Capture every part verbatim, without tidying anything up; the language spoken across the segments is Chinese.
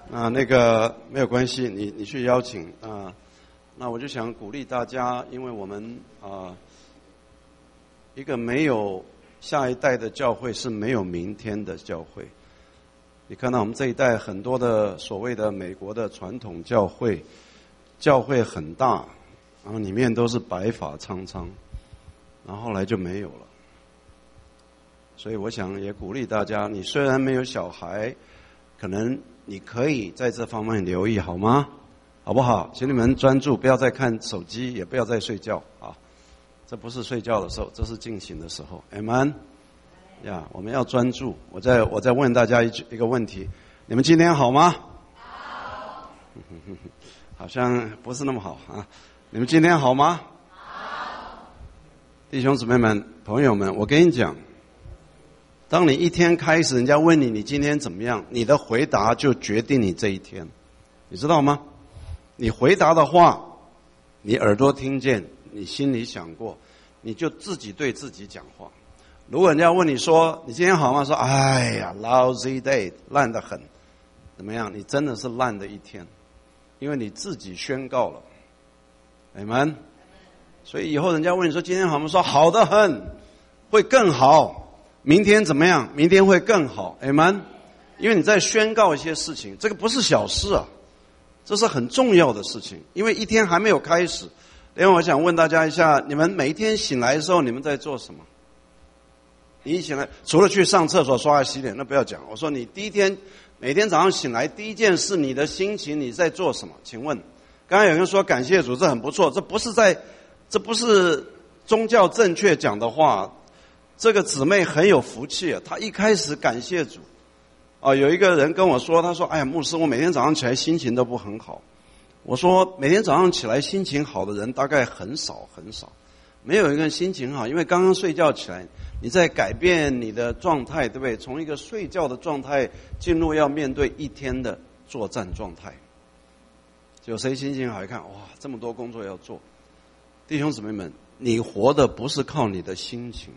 啊，那个没有关系，你你去邀请啊。那我就想鼓励大家，因为我们啊，一个没有下一代的教会是没有明天的教会。你看到我们这一代很多的所谓的美国的传统教会，教会很大，然后里面都是白发苍苍，然后后来就没有了。所以我想也鼓励大家，你虽然没有小孩，可能你可以在这方面留意，好吗？好不好？请你们专注，不要再看手机，也不要再睡觉啊！这不是睡觉的时候，这是进行的时候。Amen。呀，我们要专注。我再我再问大家一句一个问题：你们今天好吗？好。好像不是那么好啊。你们今天好吗？好。弟兄姊妹们、朋友们，我跟你讲，当你一天开始，人家问你你今天怎么样，你的回答就决定你这一天，你知道吗？你回答的话，你耳朵听见，你心里想过，你就自己对自己讲话。如果人家问你说你今天好吗？说哎呀 lousy day， 烂得很，怎么样？你真的是烂的一天，因为你自己宣告了。Amen。所以以后人家问你说今天好吗？说好得很，会更好。明天怎么样？明天会更好。Amen。因为你在宣告一些事情，这个不是小事啊。这是很重要的事情，因为一天还没有开始。另外我想问大家一下，你们每一天醒来的时候，你们在做什么？你一醒来，除了去上厕所、刷牙、洗脸，那不要讲。我说你第一天，每天早上醒来，第一件事，你的心情，你在做什么？请问，刚刚有人说感谢主，这很不错，这不是在，这不是宗教正确讲的话。这个姊妹很有福气啊，她一开始感谢主。啊，有一个人跟我说，他说：“哎呀，牧师，我每天早上起来心情都不很好。”我说：“每天早上起来心情好的人大概很少很少，没有一个人心情好，因为刚刚睡觉起来，你在改变你的状态，对不对？从一个睡觉的状态进入要面对一天的作战状态。有谁心情好？一看，哇，这么多工作要做。弟兄姊妹们，你活的不是靠你的心情。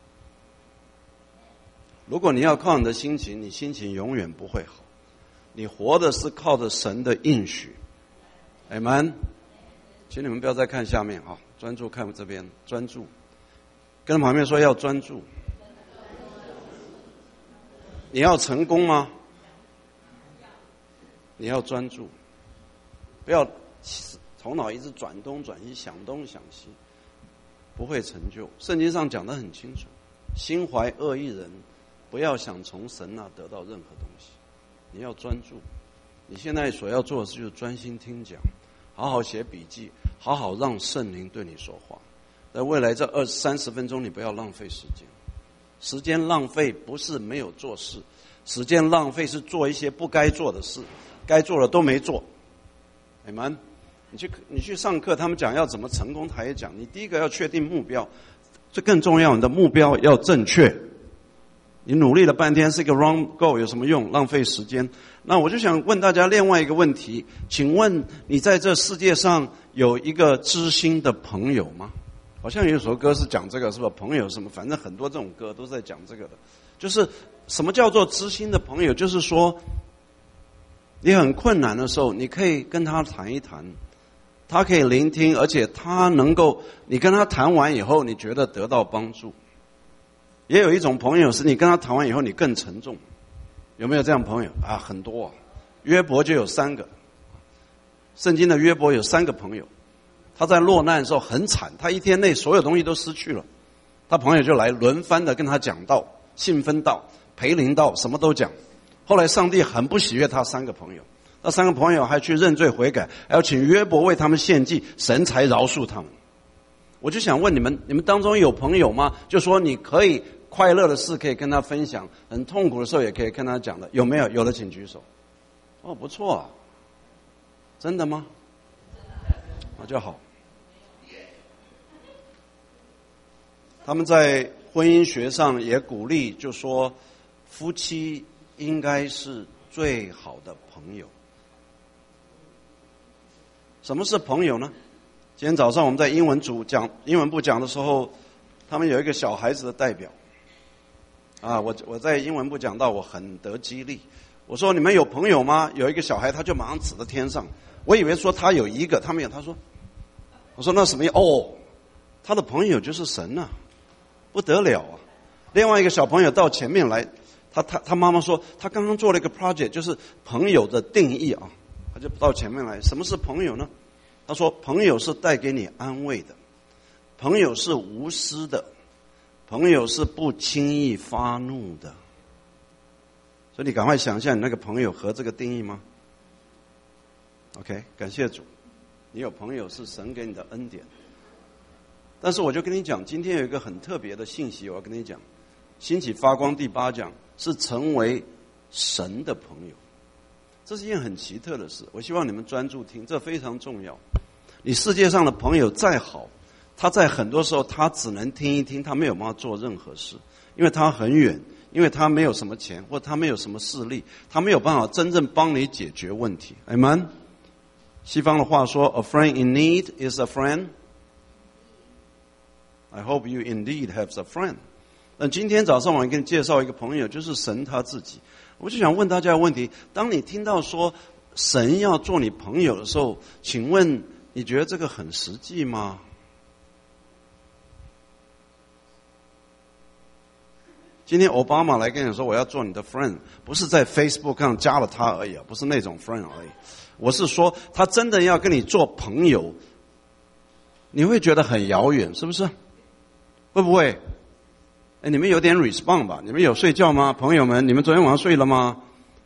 如果你要靠你的心情，你心情永远不会好。你活的是靠着神的应许。Amen。请你们不要再看下面啊，专注看我这边，专注。跟旁边说要专注。你要成功吗？你要专注，不要头脑一直转东转西，想东想西，不会成就。圣经上讲得很清楚，心怀恶意人不要想从神那得到任何东西，你要专注。你现在所要做的事就是专心听讲，好好写笔记，好好让圣灵对你说话。在未来这二三十分钟，你不要浪费时间。时间浪费不是没有做事，时间浪费是做一些不该做的事，该做的都没做。Amen。你去你去上课，他们讲要怎么成功，他也讲，你第一个要确定目标，这更重要，你的目标要正确。你努力了半天是一个 wrong goal， 有什么用？浪费时间。那我就想问大家另外一个问题，请问你在这世界上有一个知心的朋友吗？好像有一首歌是讲这个，是吧？朋友什么，反正很多这种歌都在讲这个的。就是什么叫做知心的朋友？就是说你很困难的时候，你可以跟他谈一谈，他可以聆听，而且他能够，你跟他谈完以后，你觉得得到帮助。也有一种朋友是你跟他谈完以后你更沉重，有没有这样朋友啊？很多啊，约伯就有三个，圣经的约伯有三个朋友，他在落难的时候很惨，他一天内所有东西都失去了，他朋友就来轮番的跟他讲道，信分道、培灵道，什么都讲。后来上帝很不喜悦他三个朋友，那三个朋友还去认罪悔改，还要请约伯为他们献祭，神才饶恕他们。我就想问你们，你们当中有朋友吗？就说你可以快乐的事可以跟他分享，很痛苦的时候也可以跟他讲的，有没有？有的请举手。哦，不错啊，真的吗？那就好。他们在婚姻学上也鼓励，就说夫妻应该是最好的朋友。什么是朋友呢？今天早上我们在英文组讲英文部讲的时候，他们有一个小孩子的代表啊，我我在英文部讲到，我很得激励。 我说你们有朋友吗？有一个小孩他就马上指着天上，我以为说他有一个，他没有。他说，我说那什么意思？哦，他的朋友就是神啊，不得了啊！另外一个小朋友到前面来，他他他妈妈说他刚刚做了一个 project， 就是朋友的定义啊，他就到前面来。什么是朋友呢？他说朋友是带给你安慰的，朋友是无私的，朋友是不轻易发怒的。所以你赶快想一下，你那个朋友合这个定义吗 ？OK， 感谢主，你有朋友是神给你的恩典。但是我就跟你讲，今天有一个很特别的信息，我要跟你讲。兴起发光第八讲是成为神的朋友，这是一件很奇特的事。我希望你们专注听，这非常重要。你世界上的朋友再好，他在很多时候他只能听一听，他没有办法做任何事，因为他很远。因为他没有什么钱，或他没有什么势力，他没有办法真正帮你解决问题。Amen。西方的话说 ，A friend in need is a friend. I hope you indeed have a friend. 那今天早上我给你介绍一个朋友，就是神他自己。我就想问大家一个问题：当你听到说神要做你朋友的时候，请问你觉得这个很实际吗？今天奥巴马来跟你说我要做你的 friend， 不是在 Facebook 上加了他而已，不是那种 friend 而已。我是说他真的要跟你做朋友，你会觉得很遥远，是不是？会不会？哎，你们有点 respond 吧？你们有睡觉吗？朋友们，你们昨天晚上睡了吗？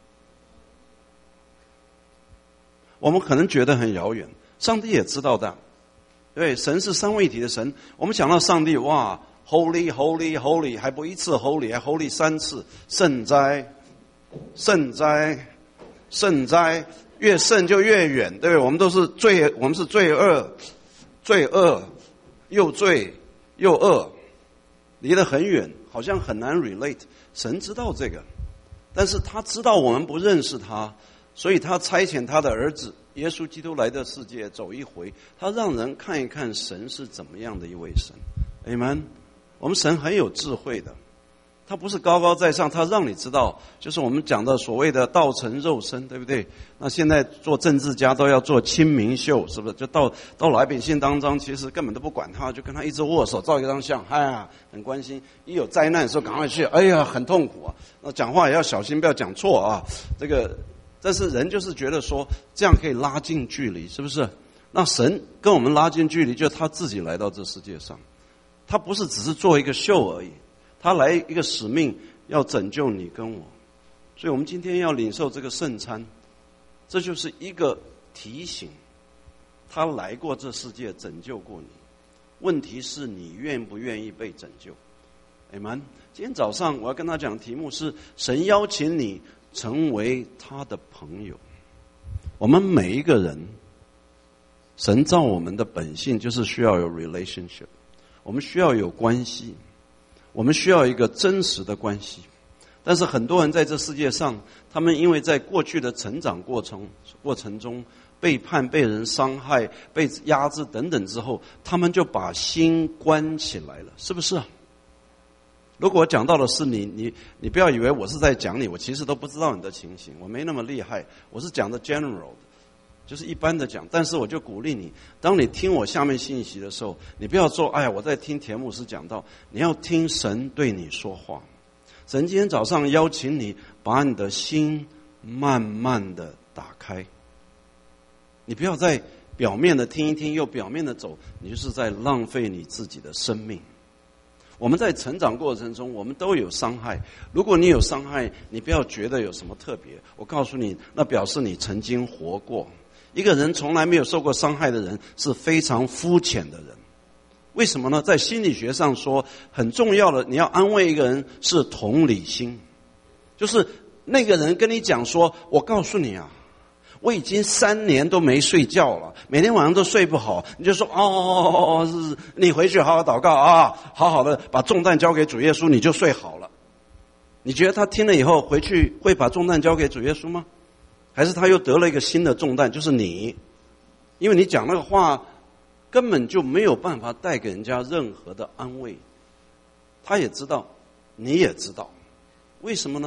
我们可能觉得很遥远，上帝也知道的。对，神是三位一体的神，我们想到上帝，哇，Holy, Holy, Holy， 还不一次 Holy， 还 Holy 三次，圣哉，圣哉，圣哉，越圣就越远，对不对？我们都是罪，我们是罪恶，罪恶，又罪又恶，离得很远，好像很难 relate。神知道这个，但是他知道我们不认识他，所以他差遣他的儿子耶稣基督来到世界走一回，他让人看一看神是怎么样的一位神。Amen。我们神很有智慧的，他不是高高在上，他让你知道，就是我们讲的所谓的道成肉身，对不对？那现在做政治家都要做亲民秀，是不是？就到到老百姓当中，其实根本都不管他，就跟他一直握手，照一张相，哎呀，很关心。一有灾难的时候，赶快去，哎呀，很痛苦啊。那讲话也要小心，不要讲错啊。这个，但是人就是觉得说这样可以拉近距离，是不是？那神跟我们拉近距离，就是他自己来到这世界上。他不是只是做一个秀而已，他来一个使命，要拯救你跟我。所以我们今天要领受这个圣餐，这就是一个提醒，他来过这世界拯救过你，问题是你愿不愿意被拯救。Amen。今天早上我要跟他讲的题目是神邀请你成为他的朋友。我们每一个人，神造我们的本性就是需要有 relationship，我们需要有关系，我们需要一个真实的关系。但是很多人在这世界上，他们因为在过去的成长过程过程中背叛、被人伤害、被压制等等之后，他们就把心关起来了，是不是啊？如果我讲到的是你，你你不要以为我是在讲你，我其实都不知道你的情形，我没那么厉害，我是讲的 general 的。就是一般的讲，但是我就鼓励你，当你听我下面信息的时候，你不要说哎呀我在听田牧师讲道，你要听神对你说话。神今天早上邀请你把你的心慢慢的打开，你不要再表面的听一听又表面的走，你就是在浪费你自己的生命。我们在成长过程中我们都有伤害，如果你有伤害，你不要觉得有什么特别，我告诉你，那表示你曾经活过。一个人从来没有受过伤害的人是非常肤浅的人。为什么呢？在心理学上说，很重要的，你要安慰一个人是同理心，就是那个人跟你讲说，我告诉你啊，我已经三年都没睡觉了，每天晚上都睡不好，你就说哦哦哦哦，是你回去好好祷告啊，好好的把重担交给主耶稣，你就睡好了。你觉得他听了以后回去会把重担交给主耶稣吗？还是他又得了一个新的重担，就是你，因为你讲那个话根本就没有办法带给人家任何的安慰。他也知道，你也知道，为什么呢？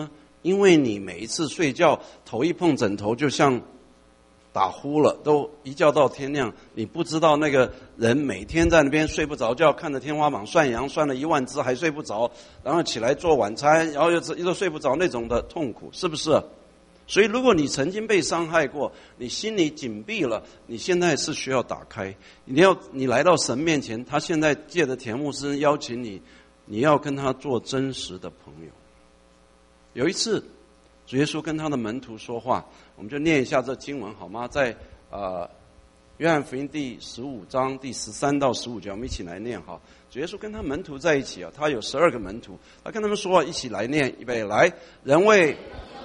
因为你每一次睡觉头一碰枕头就像打呼了，都一觉到天亮，你不知道那个人每天在那边睡不着觉，看着天花板算羊算了一万只还睡不着，然后起来做晚餐，然后又又睡不着那种的痛苦，是不是？所以如果你曾经被伤害过，你心里紧闭了，你现在是需要打开。你要你来到神面前，他现在借着田牧师邀请你，你要跟他做真实的朋友。有一次主耶稣跟他的门徒说话，我们就念一下这经文好吗？在呃约翰福音第十五章第十三到十五节，我们一起来念哈。主耶稣跟他门徒在一起啊，他有十二个门徒，他跟他们说，一起来念，预备来，人为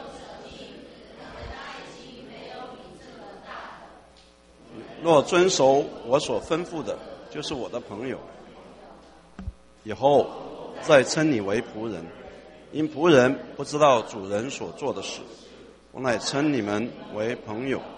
若遵守我所吩咐的，就是我的朋友。以后再称你为仆人，因仆人不知道主人所做的事，我乃称你们为朋友。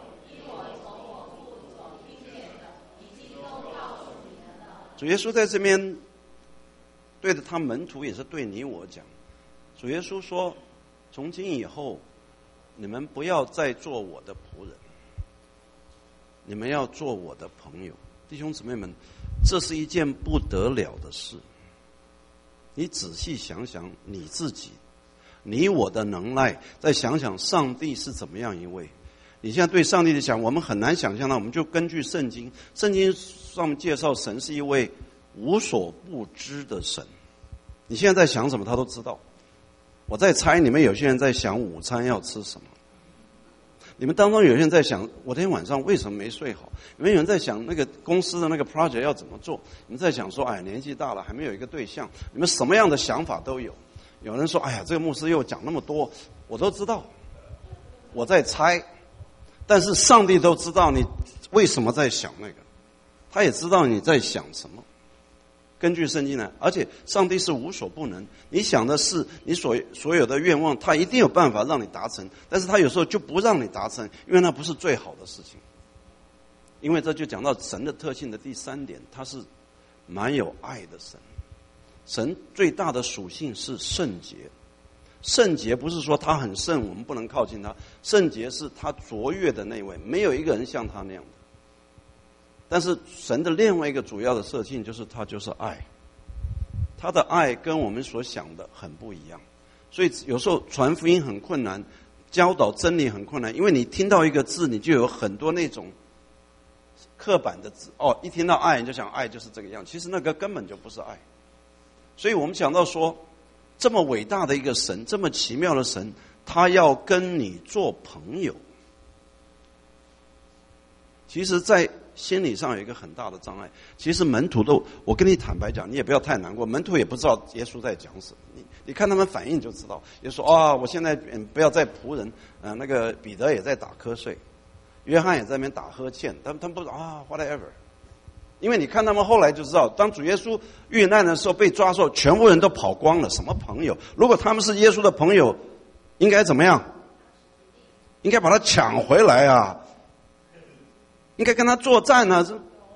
主耶稣在这边对着他门徒，也是对你我讲。主耶稣说，从今以后你们不要再做我的仆人，你们要做我的朋友。弟兄姊妹们，这是一件不得了的事。你仔细想想你自己，你我的能耐，再想想上帝是怎么样一位。你现在对上帝的想，我们很难想象到，我们就根据圣经，圣经上面介绍神是一位无所不知的神。你现在在想什么他都知道。我在猜你们有些人在想午餐要吃什么，你们当中有些人在想我今天晚上为什么没睡好，你们有人在想那个公司的那个 project 要怎么做，你们在想说哎，年纪大了还没有一个对象，你们什么样的想法都有。有人说哎呀，这个牧师又讲那么多，我都知道，我在猜，但是上帝都知道你为什么在想那个，他也知道你在想什么。根据圣经来，而且上帝是无所不能，你想的是你所所有的愿望，他一定有办法让你达成，但是他有时候就不让你达成，因为那不是最好的事情。因为这就讲到神的特性的第三点，他是蛮有爱的神。神最大的属性是圣洁，圣洁不是说他很圣我们不能靠近他，圣洁是他卓越的那位，没有一个人像他那样的。但是神的另外一个主要的特性就是他就是爱，他的爱跟我们所想的很不一样，所以有时候传福音很困难，教导真理很困难，因为你听到一个字，你就有很多那种刻板的字，哦，一听到爱你就想爱就是这个样，其实那个根本就不是爱。所以我们讲到说，这么伟大的一个神，这么奇妙的神，他要跟你做朋友，其实在心理上有一个很大的障碍。其实门徒都，我跟你坦白讲，你也不要太难过，门徒也不知道耶稣在讲什么，你你看他们反应就知道。耶稣说啊、哦，我现在嗯不要再仆人，呃那个彼得也在打瞌睡，约翰也在那边打呵欠，他们他们不知道啊 whatever。因为你看他们后来就知道，当主耶稣遇难的时候被抓的时候，全部人都跑光了，什么朋友？如果他们是耶稣的朋友，应该怎么样？应该把他抢回来啊，应该跟他作战啊，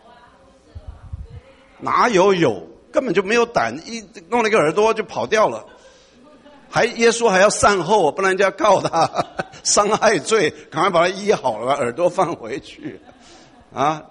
哪有有？根本就没有胆，一弄了一个耳朵就跑掉了，还耶稣还要善后，不然人家告他伤害罪，赶快把他医好了，把耳朵放回去啊。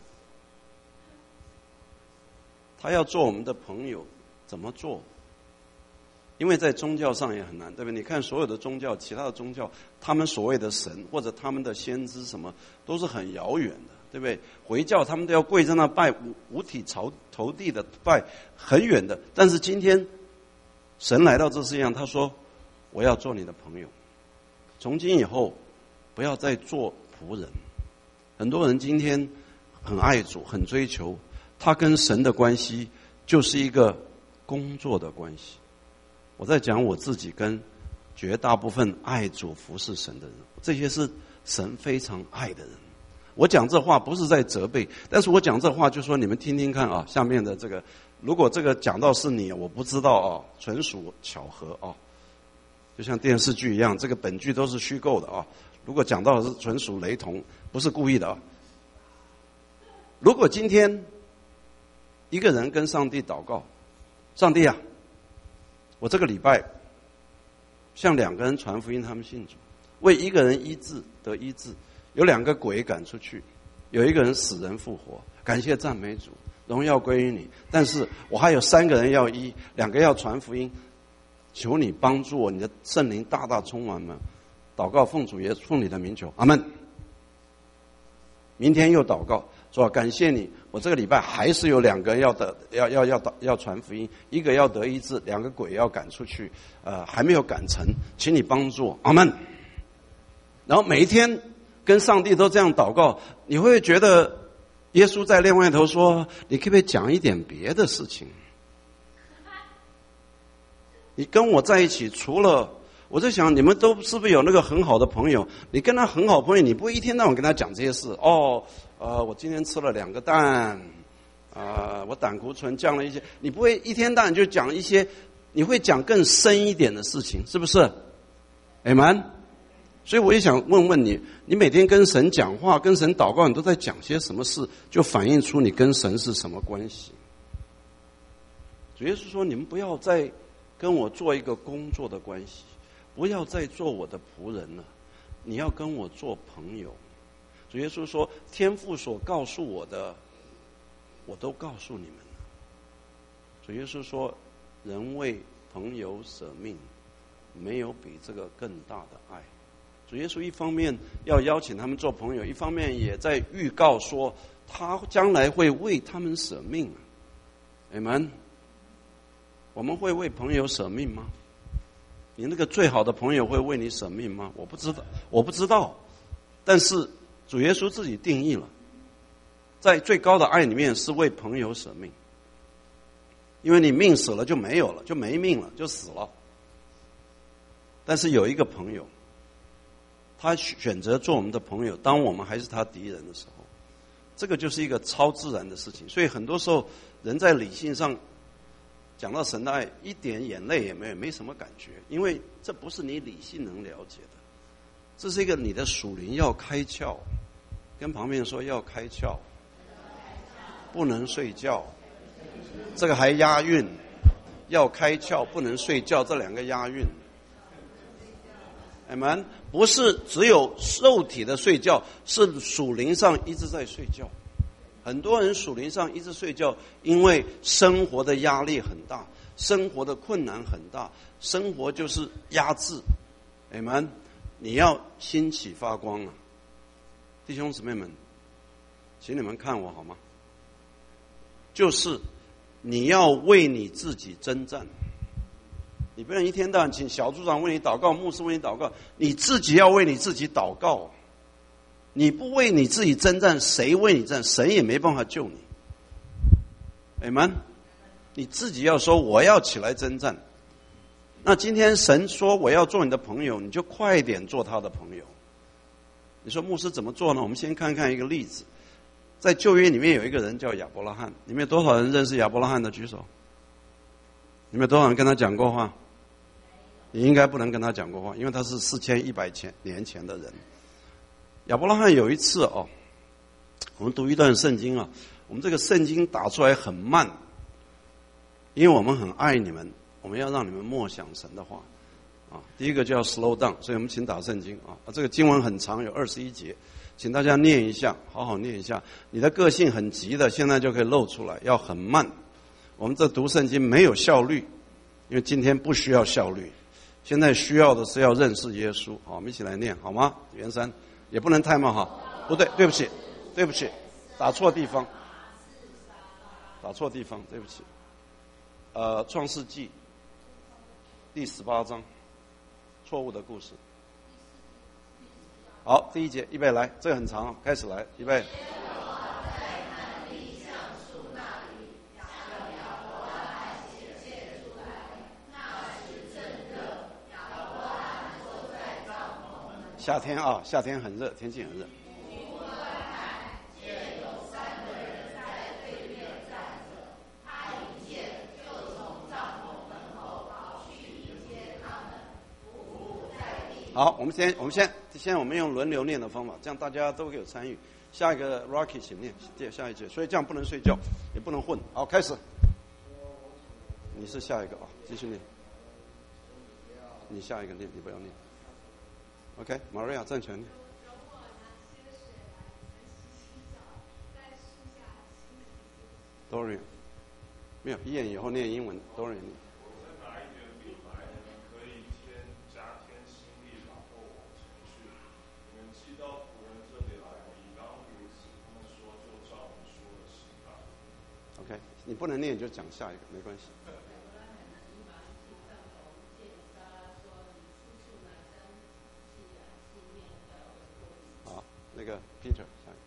他要做我们的朋友，怎么做？因为在宗教上也很难，对不对？你看所有的宗教，其他的宗教，他们所谓的神或者他们的先知什么，都是很遥远的，对不对？回教他们都要跪在那拜，五五体朝投地的拜，很远的。但是今天神来到这世界上，他说我要做你的朋友，从今以后不要再做仆人。很多人今天很爱主，很追求，他跟神的关系就是一个工作的关系。我在讲我自己跟绝大部分爱主服侍神的人，这些是神非常爱的人。我讲这话不是在责备，但是我讲这话就说你们听听看啊，下面的这个，如果这个讲到是你，我不知道啊，纯属巧合啊，就像电视剧一样，这个本剧都是虚构的啊。如果讲到的是纯属雷同，不是故意的啊。如果今天一个人跟上帝祷告，上帝啊，我这个礼拜向两个人传福音，他们信主；为一个人医治得医治，有两个鬼赶出去，有一个人死人复活。感谢赞美主，荣耀归于你。但是我还有三个人要医，两个要传福音，求你帮助我，你的圣灵大大充满们。祷告奉主耶稣奉你的名求，阿们。明天又祷告，说感谢你，我这个礼拜还是有两个人要得要要要要传福音，一个要得医治，两个鬼要赶出去，呃，还没有赶成，请你帮助我，阿们。然后每一天跟上帝都这样祷告，你会觉得耶稣在另外一头说：“你可不可以讲一点别的事情？你跟我在一起，除了……”我在想，你们都是不是有那个很好的朋友？你跟他很好朋友，你不会一天到晚跟他讲这些事哦。呃，我今天吃了两个蛋，啊、呃，我胆固醇降了一些。你不会一天到晚就讲一些，你会讲更深一点的事情，是不是？阿们。所以我也想问问你，你每天跟神讲话、跟神祷告，你都在讲些什么事？就反映出你跟神是什么关系？主耶稣说：“你们不要再跟我做一个工作的关系。”不要再做我的仆人了，你要跟我做朋友。主耶稣说：“天父所告诉我的，我都告诉你们了。”主耶稣说：“人为朋友舍命，没有比这个更大的爱。”主耶稣一方面要邀请他们做朋友，一方面也在预告说，他将来会为他们舍命。阿们。我们会为朋友舍命吗？你那个最好的朋友会为你舍命吗？我不知道，我不知道。但是主耶稣自己定义了，在最高的爱里面是为朋友舍命，因为你命死了就没有了，就没命了，就死了。但是有一个朋友，他选择做我们的朋友，当我们还是他敌人的时候，这个就是一个超自然的事情。所以很多时候人在理性上讲到神的爱，一点眼泪也没有，没什么感觉，因为这不是你理性能了解的，这是一个你的属灵要开窍。跟旁边说要开窍，不能睡觉，这个还押韵，要开窍不能睡觉，这两个押韵。阿们，不是只有肉体的睡觉，是属灵上一直在睡觉。很多人属灵上一直睡觉，因为生活的压力很大，生活的困难很大，生活就是压制。阿们，你要兴起发光啊！弟兄姊妹们，请你们看我好吗？就是你要为你自己征战，你不能一天到晚请小组长为你祷告，牧师为你祷告，你自己要为你自己祷告。你不为你自己征战，谁为你战？神也没办法救你。阿们，你自己要说我要起来征战。那今天神说我要做你的朋友，你就快点做他的朋友。你说牧师怎么做呢？我们先看看一个例子。在旧约里面有一个人叫亚伯拉罕，里面有多少人认识亚伯拉罕的举手？里面有多少人跟他讲过话？你应该不能跟他讲过话，因为他是四千一百年前的人。亚伯拉罕有一次哦，我们读一段圣经啊，我们这个圣经打出来很慢，因为我们很爱你们，我们要让你们默想神的话啊。第一个就要 slow down， 所以我们请打圣经啊。这个经文很长，有二十一节，请大家念一下，好好念一下。你的个性很急的，现在就可以露出来，要很慢。我们这读圣经没有效率，因为今天不需要效率，现在需要的是要认识耶稣。好，我们一起来念好吗？元山。也不能太慢哈，不对，对不起，对不起，打错地方，打错地方，对不起。呃，创世纪第十八章，错误的故事。好，第一节，预备来，这个很长，开始来，预备。夏天啊，夏天很热，天气很热。好，我们先，我们先，先我们用轮流念的方法，这样大家都可以有参与。下一个 Rocky 请念，下一节，所以这样不能睡觉，也不能混。好，开始。你是下一个啊，继续念。 你下一个念，你不要念。OK， 玛利亚正全念。Dorian， 没有，一眼以后念英文 ，Dorian。OK， 你不能念就讲下一个，没关系。好，那个 Peter 下一个。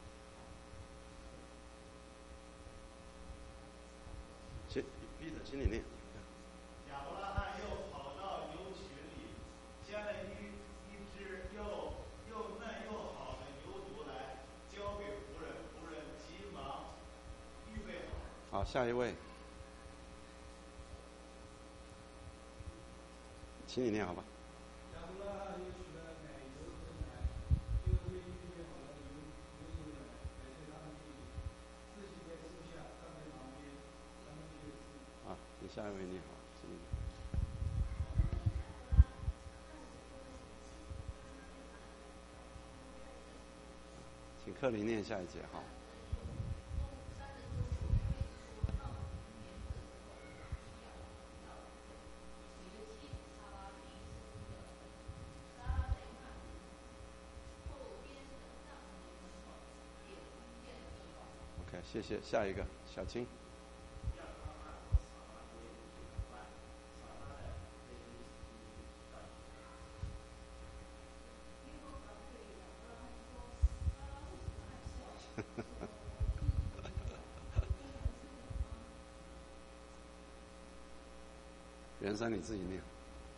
请 Peter， 请你念。 亚伯拉罕又跑到牛群里，牵了一一只又又嫩又好的牛犊来，交给仆人，仆人急忙预备好。 好，下一位，请你念好吧。 亚伯拉罕又取了奶油和奶，又为预备好了牛牛犊奶，摆在他们地里，自己在树下站在旁边，他们就吃。 啊，你下一位念好，请你。请克林念下一节哈。OK， 谢谢。下一个，小青。袁山你自己念，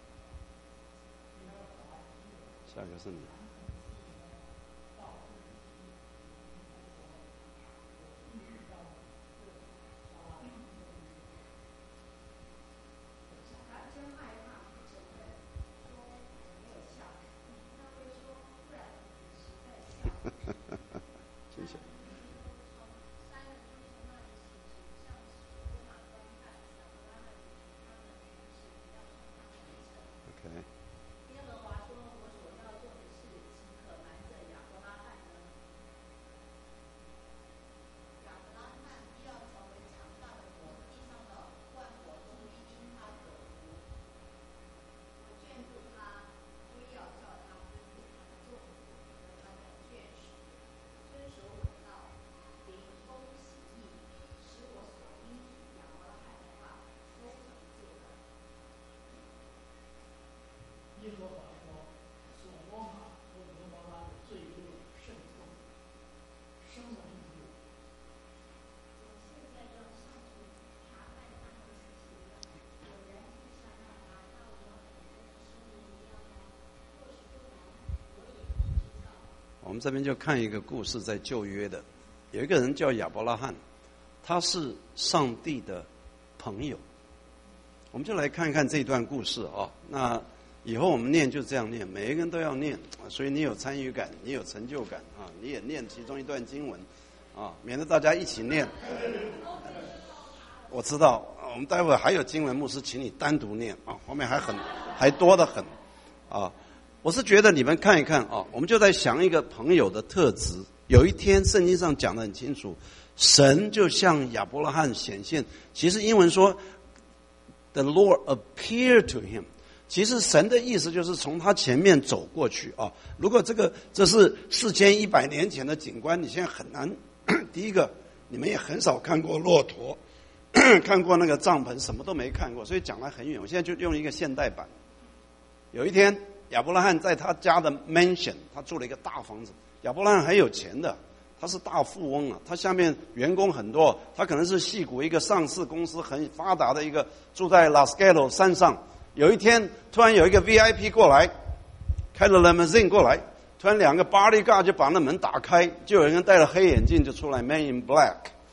下一个是你。谢谢。OK。 耶和华说：“我所要做的事，岂可瞒着亚伯拉罕呢？亚伯拉罕必要成为强大的国，地上的万国都必因他得福。我眷顾他，不要叫他辜负他的众子和他的眷属，遵守我的道，秉公行义，使我所应许亚伯拉罕的话都成就了。” 耶和华说：“所罗玛和俄摩拉的罪恶甚重，生了一子。 我现在要上去查看他们的行为，我仍不想让他到我很多的生命一样吗？或许不然，我也不知道。” 我们这边就看一个故事，在旧约的，有一个人叫亚伯拉罕，他是上帝的朋友。我们就来看看这段故事啊。那以后我们念就这样念，每一个人都要念，所以你有参与感，你有成就感啊，你也念其中一段经文啊，免得大家一起念。我知道，我们待会还有经文牧师请你单独念啊，后面还很还多得很啊。我是觉得你们看一看啊，我们就在想一个朋友的特质。有一天圣经上讲得很清楚，神就向亚伯拉罕显现，其实英文说 The Lord appeared to him， 其实神的意思就是从他前面走过去啊。如果这个这是四千一百年前的景观，你现在很难。第一个，你们也很少看过骆驼，看过那个帐篷，什么都没看过，所以讲来很远。我现在就用一个现代版。有一天，亚伯拉罕在他家的 mansion， 他住了一个大房子。亚伯拉罕很有钱的，他是大富翁啊，他下面员工很多，他可能是矽谷一个上市公司很发达的一个，住在 Las Gatos 山上。有一天，突然有一个 V I P 过来，开了 limousine 过来，突然两个 bodyguard 就把那门打开，就有人戴了黑眼镜就出来 ，Man in Black，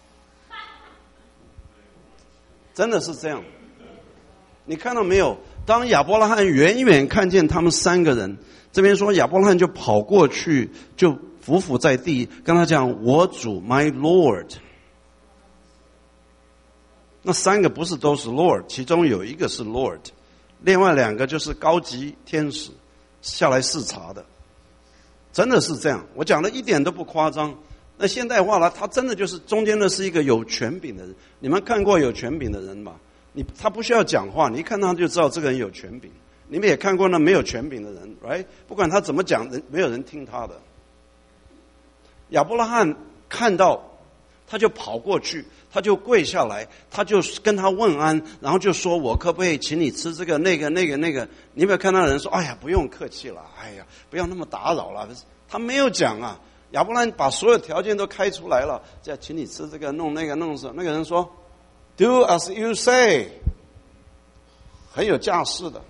真的是这样。你看到没有？当亚伯拉罕远远看见他们三个人，这边说亚伯拉罕就跑过去，就伏伏在地，跟他讲：“我主 ，My Lord。”那三个不是都是 Lord， 其中有一个是 Lord， 另外两个就是高级天使下来视察的，真的是这样，我讲的一点都不夸张。那现代化了，他真的就是中间的是一个有权柄的人。你们看过有权柄的人吧？你他不需要讲话，你一看他就知道这个人有权柄。你们也看过那没有权柄的人 ，right？ 不管他怎么讲，人没有人听他的。亚伯拉罕看到，他就跑过去，他就跪下来，他就跟他问安，然后就说：“我可不可以请你吃这个、那个、那个、那个？”你有没有看到人说：“哎呀，不用客气了，哎呀，不要那么打扰了。”他没有讲啊。亚伯拉罕把所有条件都开出来了，再请你吃这个、弄那个、弄什么。那个人说 ：“Do as you say。”很有架势的。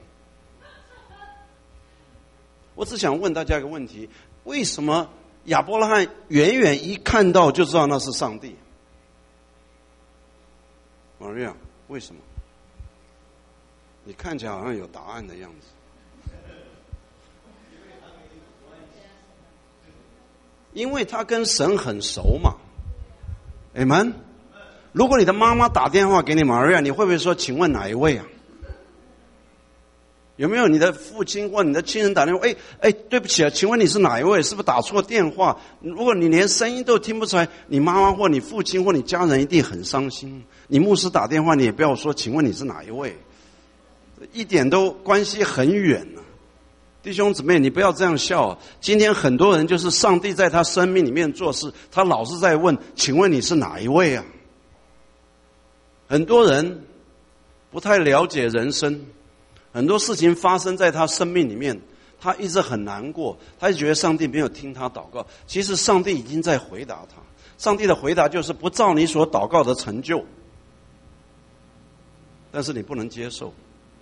我只想问大家一个问题：为什么亚伯拉罕远远一看到就知道那是上帝？玛利亚，为什么？你看起来好像有答案的样子。因为他跟神很熟嘛。Amen。如果你的妈妈打电话给你，玛利亚，你会不会说：“请问哪一位啊？”有没有你的父亲或你的亲人打电话？哎哎，对不起啊，请问你是哪一位？是不是打错电话？如果你连声音都听不出来，你妈妈或你父亲或你家人一定很伤心。你牧师打电话，你也不要说请问你是哪一位，一点都关系很远啊。弟兄姊妹，你不要这样笑啊。今天很多人就是上帝在他生命里面做事，他老是在问请问你是哪一位啊？很多人不太了解人生，很多事情发生在他生命里面，他一直很难过，他就觉得上帝没有听他祷告。其实上帝已经在回答他，上帝的回答就是不照你所祷告的成就，但是你不能接受。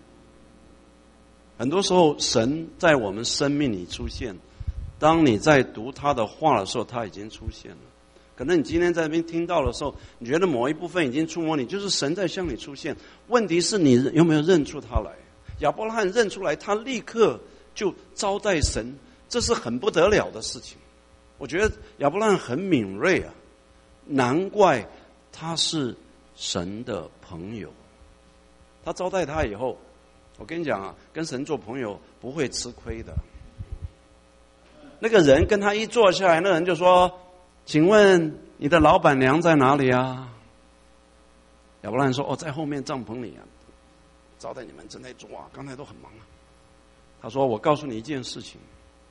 很多时候神在我们生命里出现，当你在读他的话的时候，他已经出现了。可能你今天在那边听到的时候，你觉得某一部分已经触摸你，就是神在向你出现。问题是你有没有认出他来？亚伯拉罕认出来，他立刻就招待神，这是很不得了的事情。我觉得亚伯拉罕很敏锐啊，难怪他是神的朋友。他招待他以后，我跟你讲啊，跟神做朋友不会吃亏的。那个人跟他一坐下来，那人就说：“请问你的老板娘在哪里啊？”亚伯拉罕说：“哦，在后面帐篷里啊。”招待你们正在做啊，刚才都很忙啊。他说：“我告诉你一件事情，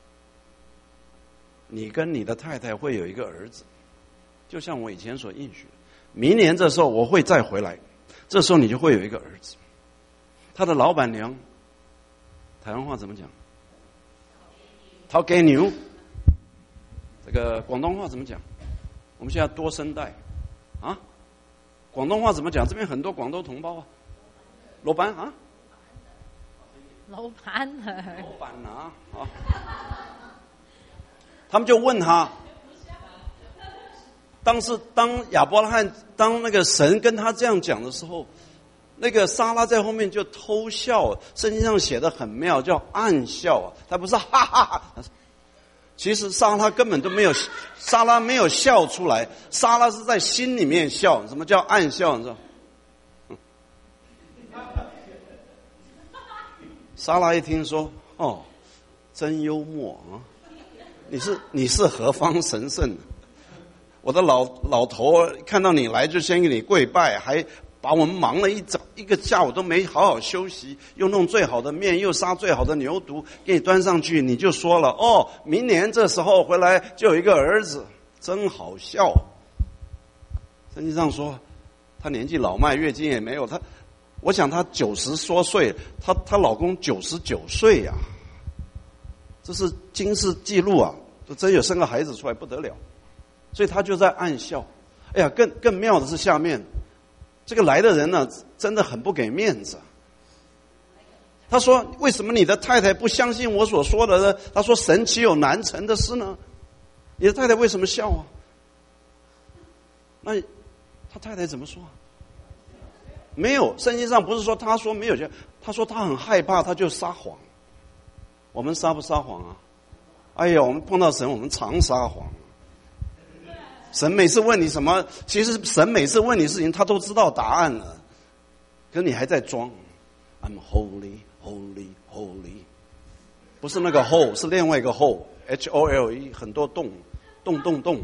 你跟你的太太会有一个儿子，就像我以前所应许，明年这时候我会再回来，这时候你就会有一个儿子。”他的老板娘，台湾话怎么讲？讨给牛。这个广东话怎么讲？我们现在多声代啊，广东话怎么讲？这边很多广东同胞啊。老板啊， 老板啊， 老板啊，啊，他们就问他，当时当亚伯拉罕当那个神跟他这样讲的时候，那个撒拉在后面就偷笑，圣经上写的很妙，叫暗笑啊，他不是哈哈哈，其实撒拉根本都没有，撒拉没有笑出来，撒拉是在心里面笑。什么叫暗笑？你知道？撒拉一听说，哦，真幽默啊！你是你是何方神圣？我的老老头看到你来就先给你跪拜，还把我们忙了一整一个下午都没好好休息，又弄最好的面，又杀最好的牛犊给你端上去，你就说了哦，明年这时候回来就有一个儿子，真好笑。圣经上说，他年纪老迈，月经也没有，他。我想她九十多岁，她她老公九十九岁呀，这是金氏纪录啊！真有生个孩子出来不得了，所以她就在暗笑。哎呀，更更妙的是下面这个来的人呢，真的很不给面子。他说：“为什么你的太太不相信我所说的呢？”他说：“神岂有难成的事呢？你的太太为什么笑啊？”那他太太怎么说？没有，圣经上不是说他说没有，他说他很害怕，他就撒谎。我们撒不撒谎啊？哎呀，我们碰到神，我们常撒谎。神每次问你什么，其实神每次问你事情，他都知道答案了，可是你还在装。I'm holy, holy holy， 不是那个 hole， 是另外一个 hole H O L E， 很多洞洞洞洞。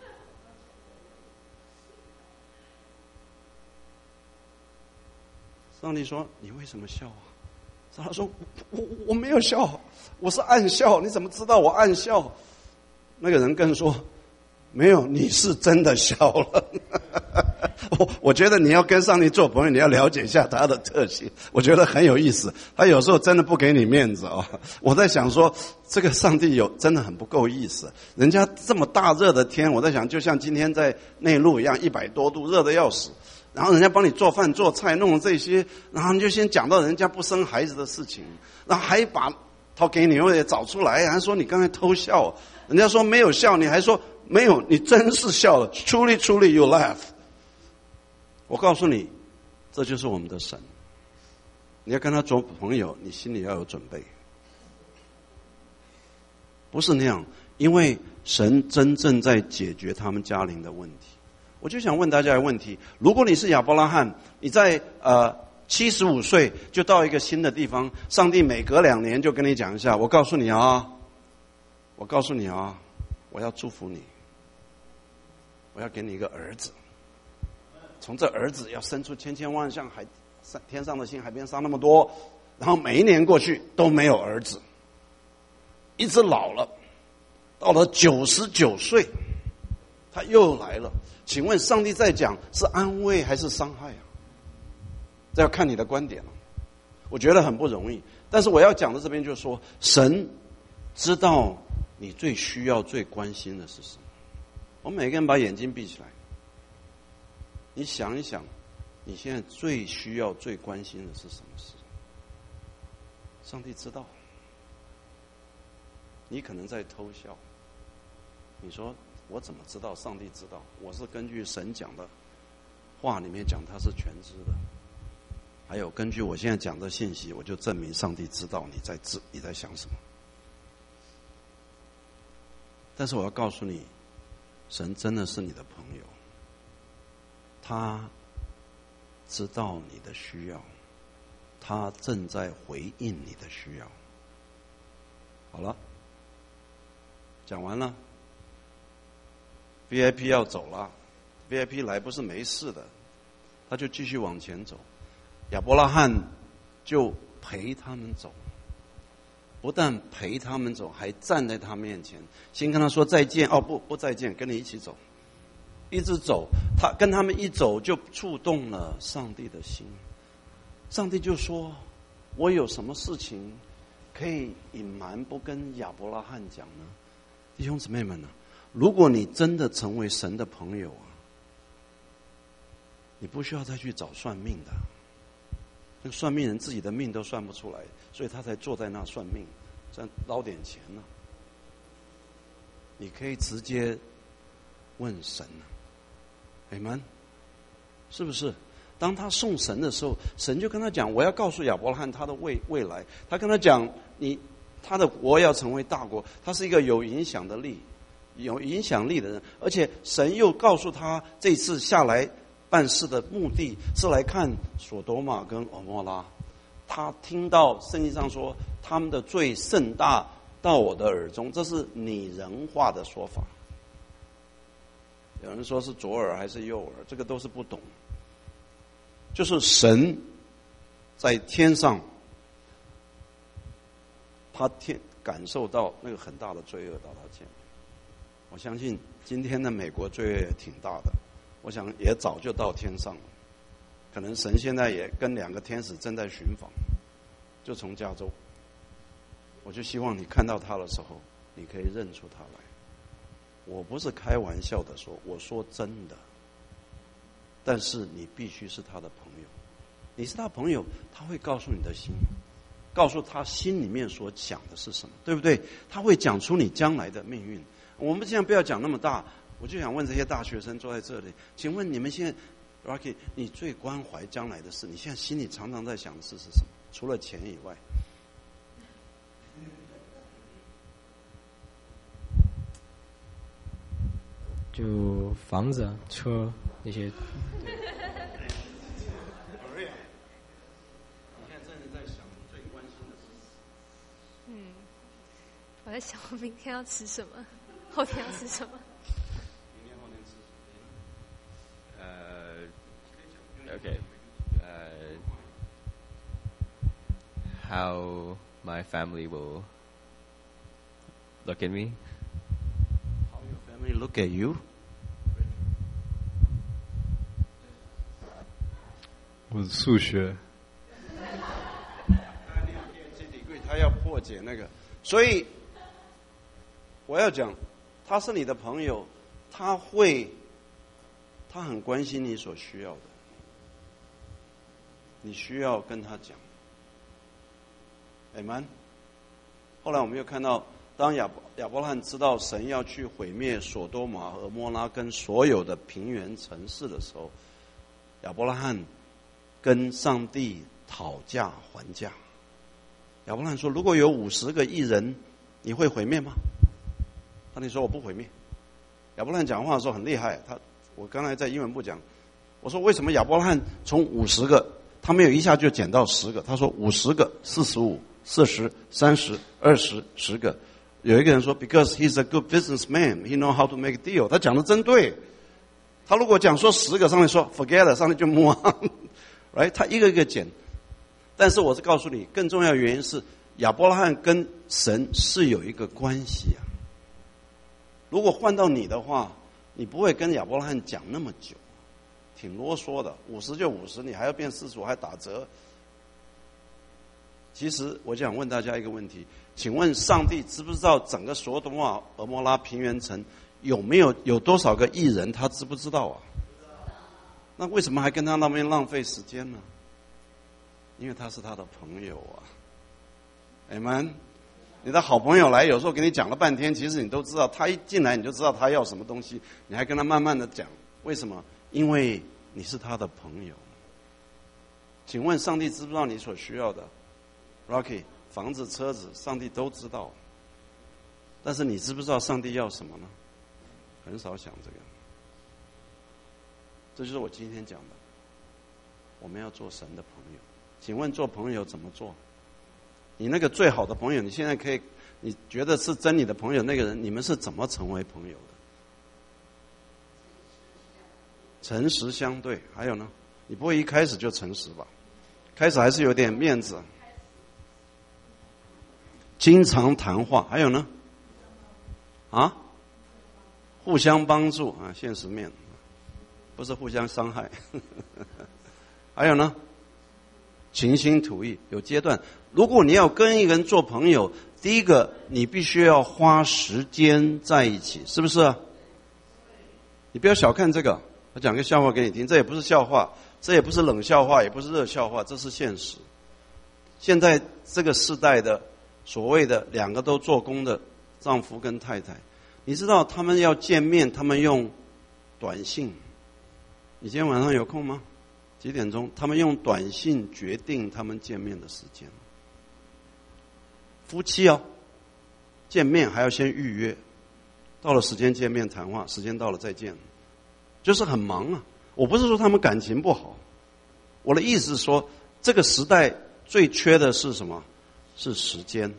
上帝说：“你为什么笑啊？”他说：“我我我没有笑，我是暗笑。你怎么知道我暗笑？”那个人更说：“没有，你是真的笑了。”我我觉得你要跟上帝做朋友，你要了解一下他的特性，我觉得很有意思。他有时候真的不给你面子哦。我在想说，这个上帝有真的很不够意思。人家这么大热的天，我在想，就像今天在内陆一样，一百多度，热得要死。然后人家帮你做饭做菜弄这些，然后你就先讲到人家不生孩子的事情，然后还把掏给你也找出来，还说你刚才偷笑，人家说没有笑，你还说没有，你真是笑了 ，truly truly you laugh。我告诉你，这就是我们的神。你要跟他做朋友，你心里要有准备，不是那样，因为神真正在解决他们家庭的问题。我就想问大家一个问题：如果你是亚伯拉罕，你在呃七十五岁就到一个新的地方，上帝每隔两年就跟你讲一下，我告诉你啊，我告诉你啊，我要祝福你，我要给你一个儿子，从这儿子要生出千千万像海天上的星，海边沙那么多，然后每一年过去都没有儿子，一直老了，到了九十九岁，他又来了。请问上帝在讲是安慰还是伤害啊？这要看你的观点了。我觉得很不容易，但是我要讲的这边就是说，神知道你最需要、最关心的是什么。我们每个人把眼睛闭起来，你想一想，你现在最需要、最关心的是什么事？上帝知道。你可能在偷笑，你说我怎么知道？上帝知道，我是根据神讲的话里面讲，他是全知的。还有根据我现在讲的信息，我就证明上帝知道你在知你在想什么。但是我要告诉你，神真的是你的朋友，他知道你的需要，他正在回应你的需要。好了，讲完了。V I P 要走了 ，V I P 来不是没事的，他就继续往前走。亚伯拉罕就陪他们走，不但陪他们走，还站在他面前，先跟他说再见。哦，不，不再见，跟你一起走，一直走。他跟他们一走，就触动了上帝的心。上帝就说：“我有什么事情可以隐瞒不跟亚伯拉罕讲呢？”弟兄姊妹们呢？如果你真的成为神的朋友啊，你不需要再去找算命的。那个算命人自己的命都算不出来，所以他才坐在那算命，这样捞点钱呢、啊。你可以直接问神啊，你们是不是？当他送神的时候，神就跟他讲：“我要告诉亚伯拉罕他的未未来。”他跟他讲：“你他的国要成为大国，他是一个有影响的力。”有影响力的人，而且神又告诉他，这次下来办事的目的是来看索多玛跟蛾摩拉。他听到圣经上说他们的罪甚大到我的耳中，这是拟人化的说法。有人说是左耳还是右耳，这个都是不懂。就是神在天上，他天感受到那个很大的罪恶到他前面。我相信今天的美国罪恶也挺大的，我想也早就到天上了。可能神现在也跟两个天使正在寻访，就从加州。我就希望你看到他的时候，你可以认出他来。我不是开玩笑的说，我说真的。但是你必须是他的朋友，你是他朋友，他会告诉你的心，告诉他心里面所讲的是什么，对不对？他会讲出你将来的命运。我们现在不要讲那么大，我就想问这些大学生坐在这里，请问你们现在 Rocky， 你最关怀将来的事，你现在心里常常在想的事是什么？除了钱以外， 就房子、车那些。 你现在真的在想最关心在想我明天要吃什么，后天要吃什么。 明天后天吃什么？ 呃 Okay. Uh, how my family will look at me? How your family look at you? 我的数学。 他要破解那个，所以我要讲，他是你的朋友，他会，他很关心你所需要的，你需要跟他讲。Amen。后来我们又看到，当亚伯亚伯拉罕知道神要去毁灭所多玛和摩拉跟所有的平原城市的时候，亚伯拉罕跟上帝讨价还价。亚伯拉罕说：“如果有五十个义人，你会毁灭吗？”上帝说：“我不毁灭。”亚伯拉罕讲话的时候很厉害，他我刚才在英文部讲，我说为什么亚伯拉罕从五十个，他没有一下就减到十个？他说五十个、四十五、四十、三十、二十、十个。有一个人说 ，Because he's a good businessman, he know how to make a deal。他讲的真对。他如果讲说十个，上帝说 forget it， 上帝就 move on，right？ 他一个一个减。但是我是告诉你，更重要的原因是亚伯拉罕跟神是有一个关系啊。如果换到你的话，你不会跟亚伯拉罕讲那么久，挺啰嗦的，五十就五十，你还要变四十五，还打折。其实我想问大家一个问题，请问上帝知不知道整个所多玛、蛾摩拉平原城有没有有多少个义人？他知不知道啊？那为什么还跟他那边浪费时间呢？因为他是他的朋友啊。Amen。你的好朋友来，有时候给你讲了半天，其实你都知道，他一进来你就知道他要什么东西，你还跟他慢慢的讲，为什么？因为你是他的朋友。请问上帝知不知道你所需要的 ？Rocky， 房子、车子，上帝都知道。但是你知不知道上帝要什么呢？很少想这个。这就是我今天讲的，我们要做神的朋友。请问做朋友怎么做？你那个最好的朋友，你现在可以，你觉得是真你的朋友那个人，你们是怎么成为朋友的？诚实相对，还有呢？你不会一开始就诚实吧？开始还是有点面子。经常谈话，还有呢？啊？互相帮助啊，现实面，不是互相伤害。还有呢？倾心吐意，有阶段。如果你要跟一个人做朋友，第一个你必须要花时间在一起，是不是啊？你不要小看这个。我讲个笑话给你听，这也不是笑话，这也不是冷笑话，也不是热笑话，这是现实。现在这个世代的所谓的两个都做工的丈夫跟太太，你知道他们要见面，他们用短信。你今天晚上有空吗？几点钟？他们用短信决定他们见面的时间。夫妻哦，见面还要先预约，到了时间见面谈话，时间到了再见，就是很忙啊。我不是说他们感情不好，我的意思是说，这个时代最缺的是什么？是时间。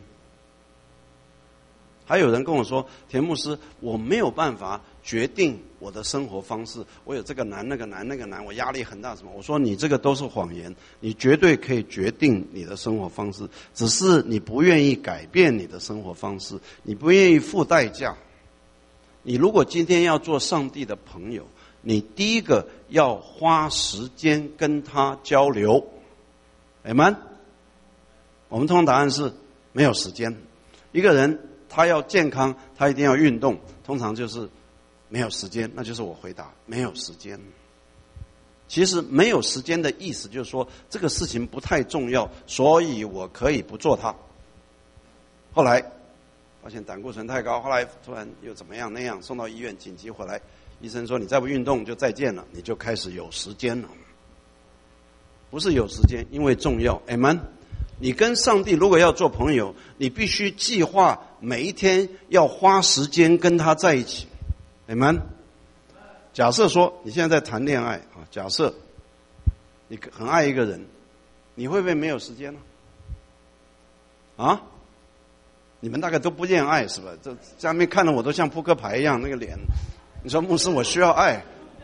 还有人跟我说，田牧师，我没有办法决定我的生活方式，我有这个难那个难那个难，我压力很大什么？我说你这个都是谎言，你绝对可以决定你的生活方式，只是你不愿意改变你的生活方式，你不愿意付代价。你如果今天要做上帝的朋友，你第一个要花时间跟他交流。Amen。我们通常答案是没有时间。一个人他要健康，他一定要运动，通常就是没有时间，那就是我回答没有时间。其实没有时间的意思就是说这个事情不太重要，所以我可以不做它。后来发现胆固醇太高，后来突然又怎么样那样，送到医院紧急回来，医生说你再不运动就再见了，你就开始有时间了。不是有时间，因为重要。 Amen。你跟上帝如果要做朋友，你必须计划每一天要花时间跟他在一起。Amen。假设说你现在在谈恋爱啊，假设你很爱一个人，你会不会没有时间呢？啊？ 你们大概都不恋爱是吧？这下面看着我都像扑克牌一样那个脸。你说牧师，我需要爱。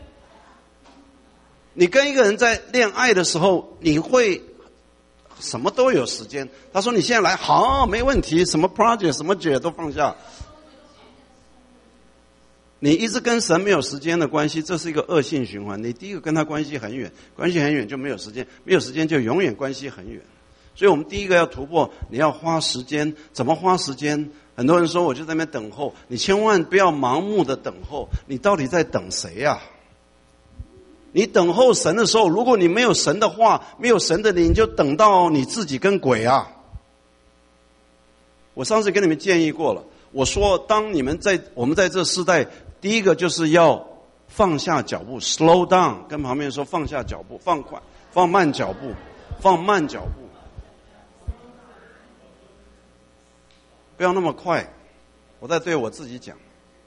你跟一个人在恋爱的时候，你会什么都有时间。他说你现在来，好，没问题，什么 project 什么节都放下。你一直跟神没有时间的关系，这是一个恶性循环。你第一个跟他关系很远，关系很远就没有时间，没有时间就永远关系很远。所以我们第一个要突破，你要花时间。怎么花时间？很多人说我就在那边等候，你千万不要盲目的等候。你到底在等谁呀、啊？你等候神的时候，如果你没有神的话，没有神的灵，你就等到你自己跟鬼啊。我上次跟你们建议过了，我说当你们在我们在这世代，第一个就是要放下脚步 slow down， 跟旁边说放下脚步，放快放慢脚步，放慢脚步，不要那么快。我在对我自己讲。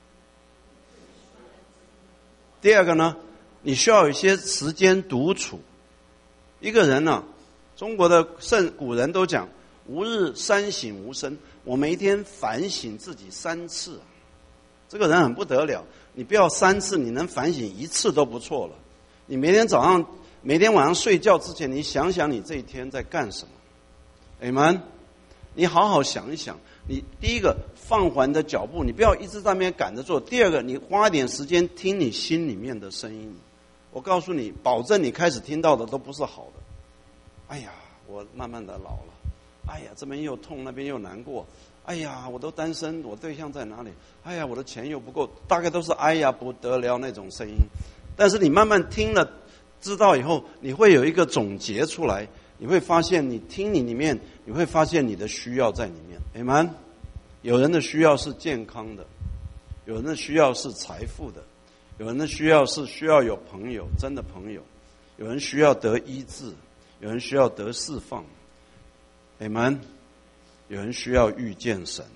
第二个呢，你需要有一些时间独处。一个人呢、啊，中国的圣古人都讲吾日三省吾身，我每一天反省自己三次。这个人很不得了，你不要三次，你能反省一次都不错了。你每天早上每天晚上睡觉之前，你想想你这一天在干什么。Amen， 你好好想一想。你第一个放缓的脚步，你不要一直在那边赶着做。第二个，你花一点时间听你心里面的声音。我告诉你，保证你开始听到的都不是好的。哎呀，我慢慢的老了。哎呀，这边又痛，那边又难过。哎呀，我都单身，我对象在哪里？哎呀，我的钱又不够，大概都是哎呀不得了那种声音。但是你慢慢听了，知道以后，你会有一个总结出来。你会发现，你听你里面，你会发现你的需要在里面。Amen。有人的需要是健康的，有人的需要是财富的，有人的需要是需要有朋友，真的朋友，有人需要得医治，有人需要得释放。Amen。有人需要遇见神，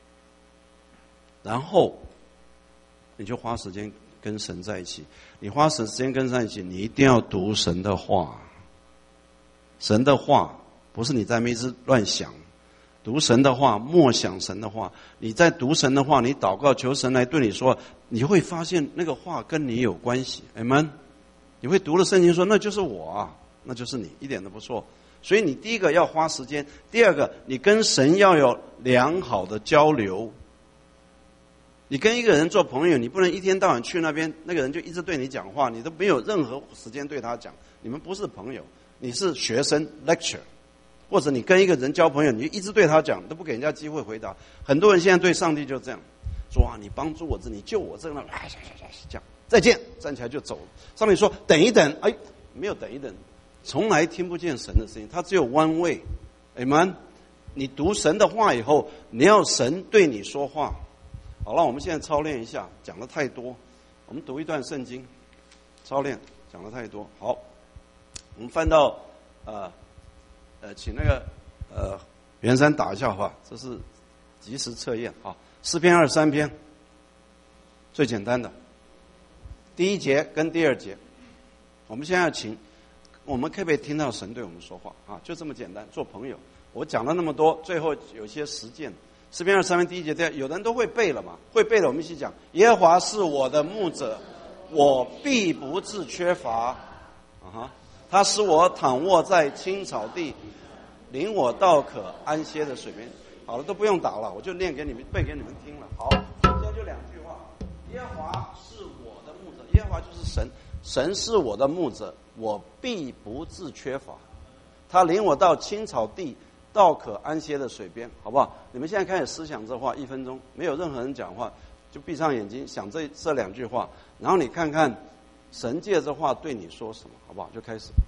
然后你就花时间跟神在一起。你花时间跟神在一起，你一定要读神的话。神的话不是你在那边一直乱想，读神的话，默想神的话。你在读神的话，你祷告求神来对你说，你会发现那个话跟你有关系。Amen。你会读了圣经说，那就是我啊，那就是你，一点都不错。所以你第一个要花时间，第二个你跟神要有良好的交流。你跟一个人做朋友，你不能一天到晚去那边，那个人就一直对你讲话，你都没有任何时间对他讲。你们不是朋友，你是学生 lecture， 或者你跟一个人交朋友，你就一直对他讲，都不给人家机会回答。很多人现在对上帝就这样说啊，你帮助我这，你救我这，那这样再见，站起来就走了。上帝说等一等，哎，没有等一等，从来听不见神的声音，他只有 one way。 Amen。 你读神的话以后，你要神对你说话。好了，我们现在操练一下，讲的太多，我们读一段圣经，操练讲的太多。好，我们翻到呃呃，请那个呃袁山打一下话，这是即时测验啊。诗篇二十三篇，最简单的第一节跟第二节，我们现在要请，我们可不可以听到神对我们说话啊？就这么简单，做朋友。我讲了那么多，最后有些实践。诗篇二十三篇第一节，第二，有人都会背了嘛？会背了，我们一起讲：耶和华是我的牧者，我必不致缺乏。啊哈，他使我躺卧在青草地，领我到可安歇的水边。好了，都不用打了，我就念给你们背给你们听了。好，现在就两句话：耶和华是我的牧者，耶和华就是神，神是我的牧者，我必不致缺乏。他领我到青草地，到可安歇的水边，好不好？你们现在开始思想这话，一分钟，没有任何人讲话，就闭上眼睛想这这两句话，然后你看看神借这话对你说什么，好不好？就开始。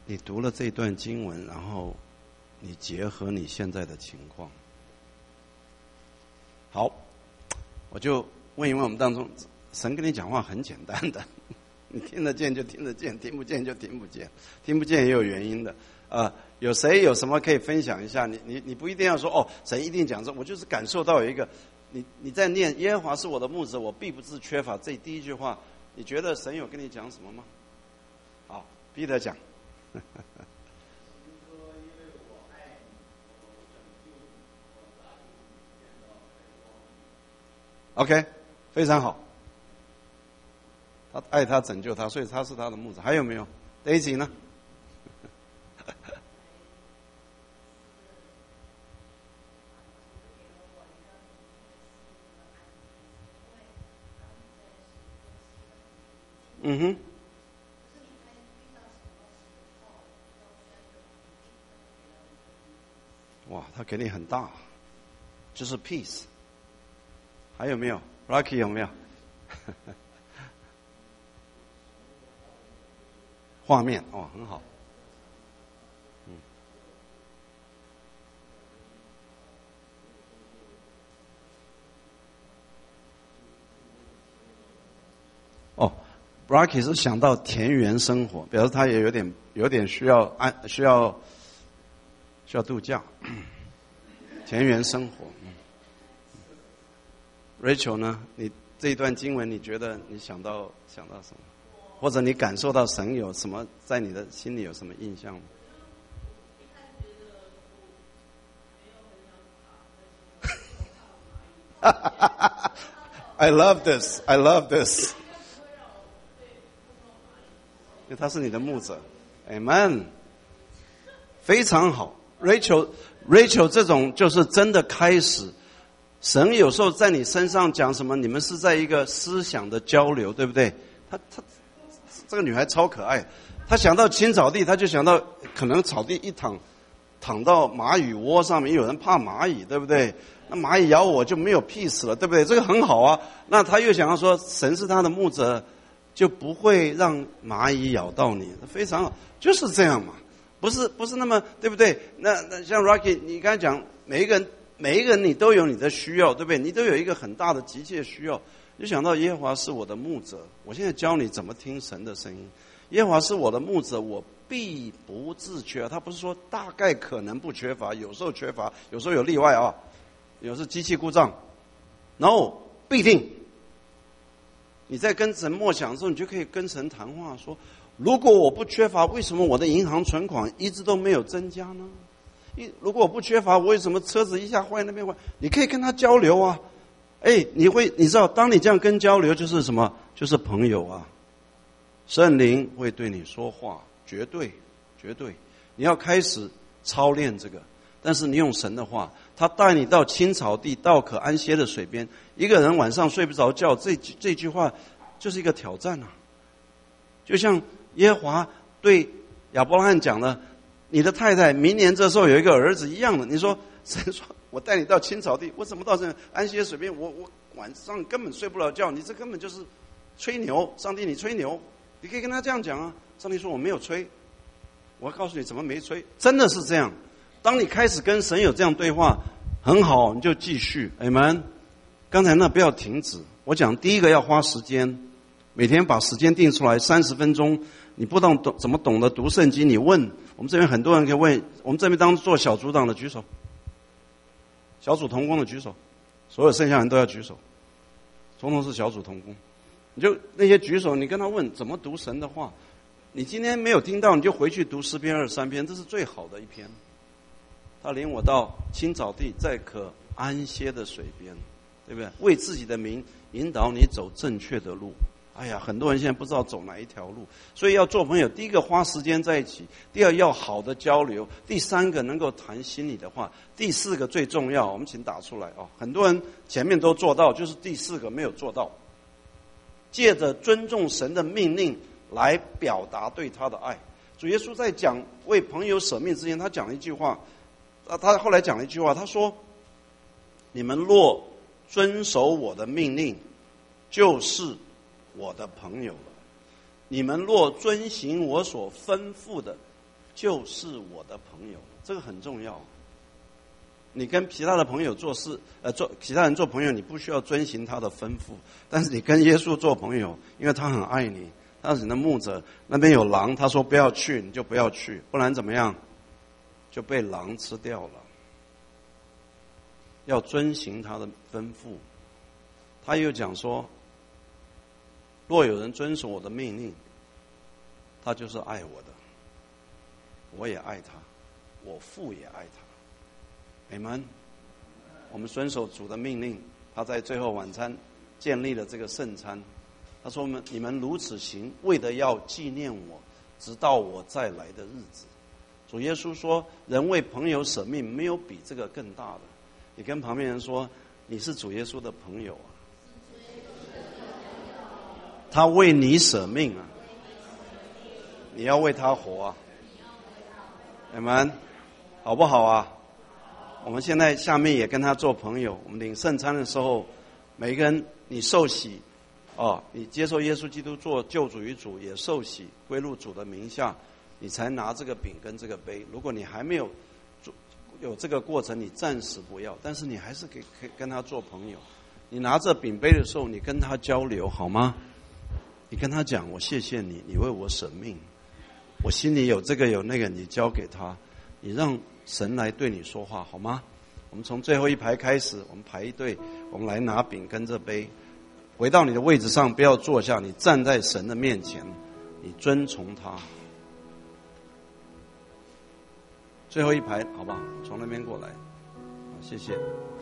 你读了这段经文，然后你结合你现在的情况。好，我就问一问我们当中，神跟你讲话很简单的，你听得见就听得见，听不见就听不见，听不见也有原因的。呃，有谁有什么可以分享一下？你你你不一定要说哦，神一定讲这，我就是感受到有一个，你你在念耶和华是我的牧者，我必不致缺乏，这第一句话，你觉得神有跟你讲什么吗？好，彼得讲。OK， 非常好。他爱他拯救他，所以他是他的牧者。还有没有 ？Daisy 呢？嗯哼。哇，他给你很大，就是 peace。还有没有 ？Rocky 有没有？画面哦，很好。嗯。哦 ，Rocky 是想到田园生活，表示他也有点有点需要安需要需要度假，田园生活。Rachel 呢？你这一段经文，你觉得你想到想到什么？或者你感受到神有什么在你的心里有什么印象吗？ I love this. I love this. 因为他是你的牧者 ，Amen。非常好 ，Rachel Rachel 这种就是真的开始。神有时候在你身上讲什么，你们是在一个思想的交流，对不对？他他这个女孩超可爱，她想到青草地，她就想到可能草地一躺，躺到蚂蚁窝上面，有人怕蚂蚁，对不对？那蚂蚁咬我就没有 peace 了，对不对？这个很好啊。那他又想要说，神是他的牧者，就不会让蚂蚁咬到你，非常好，就是这样嘛。不是不是那么，对不对？那那像 Rocky， 你刚才讲，每一个人。每一个人你都有你的需要，对不对？你都有一个很大的急切需要，就想到耶和华是我的牧者。我现在教你怎么听神的声音。耶和华是我的牧者，我必不致缺。他不是说大概可能不缺乏，有时候缺乏，有时候有例外啊，有时机器故障。No， 必定。你在跟神默想的时候，你就可以跟神谈话说：如果我不缺乏，为什么我的银行存款一直都没有增加呢？如果我不缺乏，我为什么车子一下坏那边坏？你可以跟他交流啊，哎，你会你知道，当你这样跟交流，就是什么？就是朋友啊。圣灵会对你说话，绝对绝对。你要开始操练这个，但是你用神的话，他带你到青草地，到可安歇的水边。一个人晚上睡不着觉，这这句话就是一个挑战啊。就像耶和华对亚伯拉罕讲的。你的太太明年这时候有一个儿子一样的，你说神说我带你到青草地，我怎么到这安歇水边？我我晚上根本睡不了觉，你这根本就是吹牛，上帝你吹牛，你可以跟他这样讲啊。上帝说我没有吹，我要告诉你怎么没吹，真的是这样。当你开始跟神有这样对话，很好，你就继续 Amen。刚才那不要停止，我讲第一个要花时间，每天把时间定出来三十分钟。你不懂懂怎么懂得读圣经，你问我们这边很多人可以问，我们这边当做小组长的举手，小组同工的举手，所有剩下人都要举手，统统是小组同工。你就那些举手，你跟他问怎么读神的话，你今天没有听到，你就回去读诗篇二十三篇，这是最好的一篇。他领我到青草地，在可安歇的水边，对不对？为自己的名引导你走正确的路。哎呀，很多人现在不知道走哪一条路，所以要做朋友。第一个花时间在一起，第二要好的交流，第三个能够谈心里的话，第四个最重要，我们请打出来哦。很多人前面都做到，就是第四个没有做到。借着尊重神的命令来表达对他的爱。主耶稣在讲为朋友舍命之前，他讲了一句话，他后来讲了一句话，他说：你们若遵守我的命令，就是我的朋友了。你们若遵行我所吩咐的， 就是我的朋友，这个很重要。你跟其他的朋友做事，呃，做其他人做朋友，你不需要遵循他的吩咐，但是你跟耶稣做朋友，因为他很爱你，他是你的牧者。那边有狼，他说不要去，你就不要去，不然怎么样？就被狼吃掉了。要遵行他的吩咐。他又讲说，若有人遵守我的命令，他就是爱我的，我也爱他，我父也爱他。Amen。我们遵守主的命令，他在最后晚餐建立了这个圣餐。他说：“们你们如此行，为的要纪念我，直到我再来的日子。”主耶稣说：“人为朋友舍命，没有比这个更大的。”你跟旁边人说：“你是主耶稣的朋友啊！”他为你舍命啊！你要为他活啊！你们好不好啊？我们现在下面也跟他做朋友。我们领圣餐的时候，每一个人你受洗，哦，你接受耶稣基督做救主与主，也受洗归入主的名下，你才拿这个饼跟这个杯。如果你还没有有这个过程，你暂时不要，但是你还是可以可以跟他做朋友。你拿着饼杯的时候，你跟他交流好吗？你跟他讲：“我谢谢你，你为我舍命，我心里有这个有那个，你交给他，你让神来对你说话好吗？”我们从最后一排开始，我们排一队，我们来拿饼跟这杯，回到你的位置上，不要坐下，你站在神的面前，你遵从他。最后一排好不好？从那边过来，谢谢。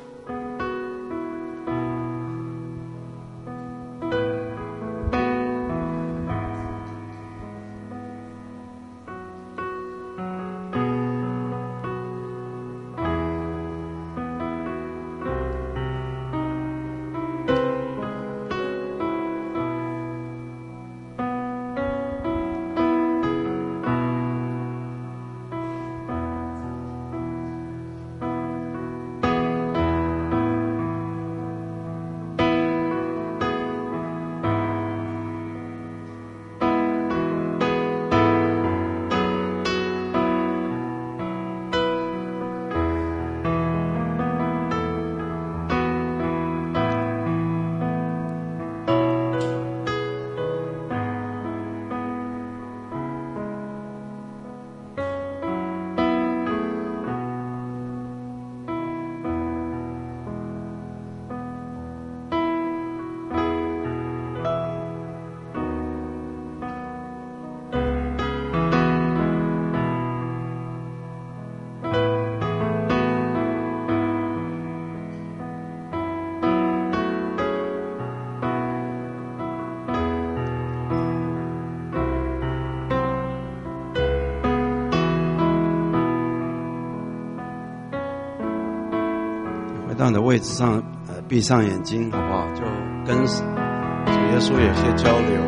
到你的位置上，呃，闭上眼睛，好不好？就跟主耶稣有些交流。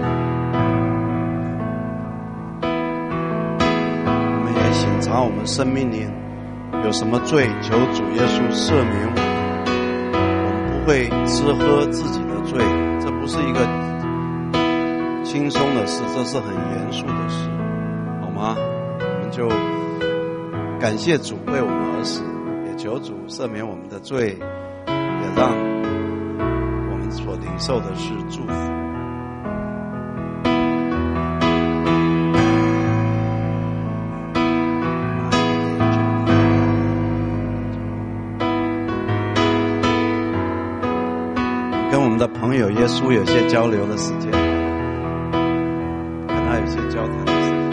我们也省察我们生命里有什么罪，求主耶稣赦免我们。我们不会吃喝自己的罪，这不是一个轻松的事，这是很严肃的事，好吗？我们就感谢主为我们而死。求主赦免我们的罪，也让我们所领受的是祝福。跟我们的朋友耶稣有些交流的时间，跟他有些交谈的时间。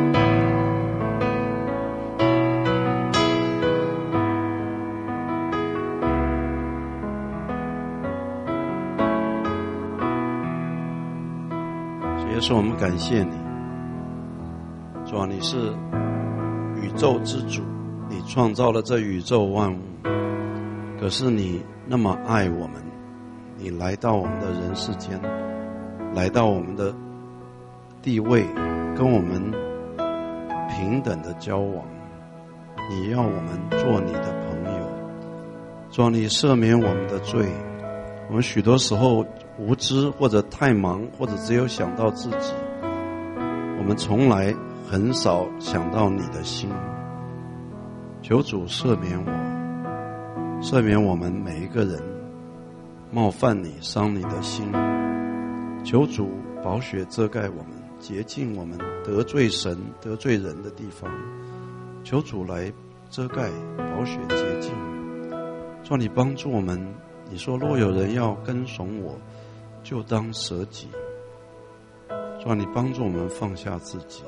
耶稣，我们感谢你，主啊，你是宇宙之主，你创造了这宇宙万物，可是你那么爱我们，你来到我们的人世间，来到我们的地位，跟我们平等的交往，你要我们做你的朋友，主啊，你赦免我们的罪。我们许多时候无知，或者太忙，或者只有想到自己，我们从来很少想到你的心。求主赦免我，赦免我们每一个人冒犯你、伤你的心。求主宝血遮盖我们，洁净我们得罪神、得罪人的地方。求主来遮盖、宝血洁净。求你帮助我们。你说，若有人要跟从我，就当舍己。主，你帮助我们放下自己，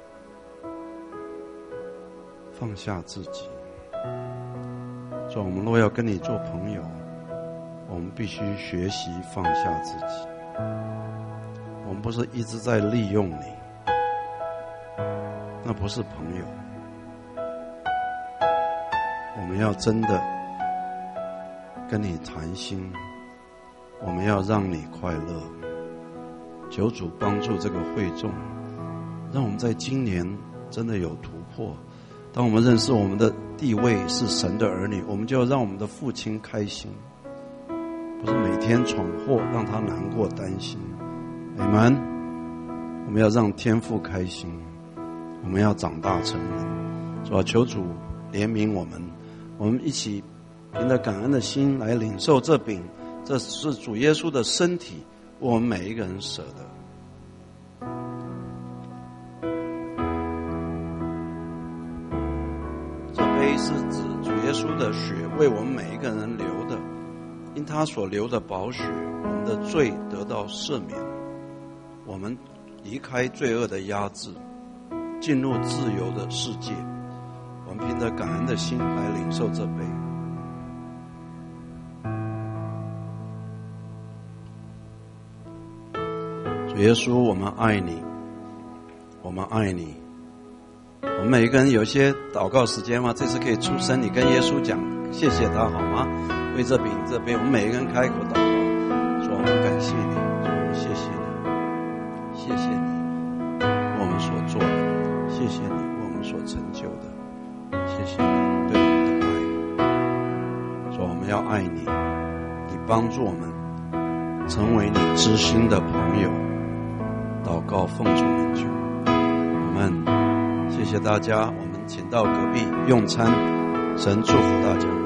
放下自己。主，我们若要跟你做朋友，我们必须学习放下自己。我们不是一直在利用你，那不是朋友。我们要真的跟你谈心，我们要让你快乐。求主帮助这个会众，让我们在今年真的有突破。当我们认识我们的地位是神的儿女，我们就要让我们的父亲开心，不是每天闯祸让他难过担心。阿们。我们要让天父开心，我们要长大成人。主啊，求主怜悯我们，我们一起凭着感恩的心来领受这饼，这是主耶稣的身体，为我们每一个人舍的。这杯是指主耶稣的血为我们每一个人流的，因他所流的宝血，我们的罪得到赦免，我们离开罪恶的压制，进入自由的世界。我们凭着感恩的心来领受这杯。主耶稣，我们爱你，我们爱你。我们每一个人有些祷告时间吗？这次可以出声，你跟耶稣讲，谢谢他好吗？为这饼这杯，我们每一个人开口祷告，说我们感谢你，我们谢谢你，谢谢你为我们所做的，谢谢你为我们所成就的，谢谢你对我们的爱。说我们要爱你，你帮助我们成为你知心的朋友。祷告奉主名求，我们谢谢大家，我们请到隔壁用餐，神祝福大家。